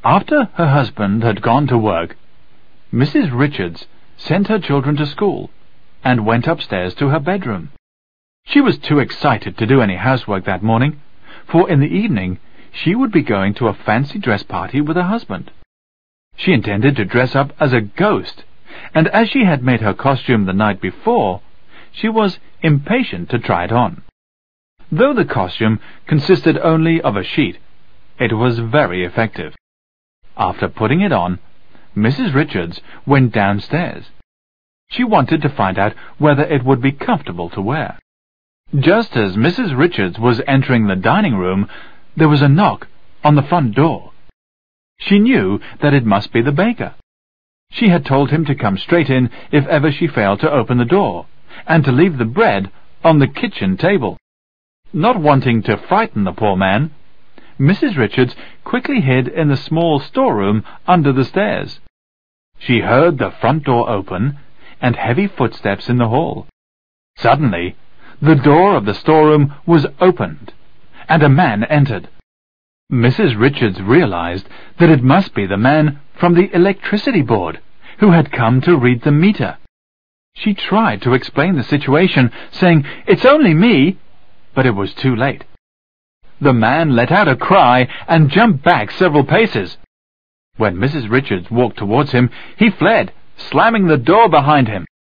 After her husband had gone to work, Mrs. Richards sent her children to school and went upstairs to her bedroom. She was too excited to do any housework that morning, for in the evening she would be going to a fancy dress party with her husband. She intended to dress up as a ghost, and as she had made her costume the night before, she was impatient to try it on. Though the costume consisted only of a sheet, it was very effective. After putting it on, Mrs. Richards went downstairs. She wanted to find out whether it would be comfortable to wear. Just as Mrs. Richards was entering the dining room, there was a knock on the front door. She knew that it must be the baker. She had told him to come straight in if ever she failed to open the door, and to leave the bread on the kitchen table. Not wanting to frighten the poor man, Mrs. Richards quickly hid in the small storeroom under the stairs. She heard the front door open and heavy footsteps in the hall. Suddenly, the door of the storeroom was opened, and a man entered. Mrs. Richards realized that it must be the man from the electricity board, who had come to read the meter. She tried to explain the situation, saying, "It's only me," but it was too late. The man let out a cry and jumped back several paces. When Mrs. Richards walked towards him, he fled, slamming the door behind him.